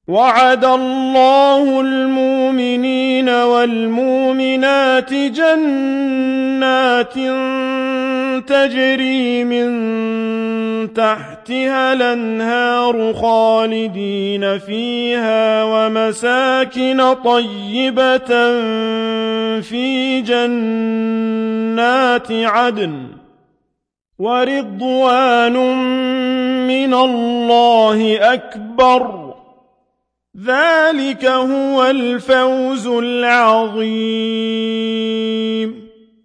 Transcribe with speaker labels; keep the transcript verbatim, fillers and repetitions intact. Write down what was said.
Speaker 1: وعد الله المؤمنين والمؤمنات جنات تجري من تحتها الأنهار خالدين فيها ومساكن طيبة في جنات عدن ورضوان من الله أكبر ذلك هو الفوز العظيم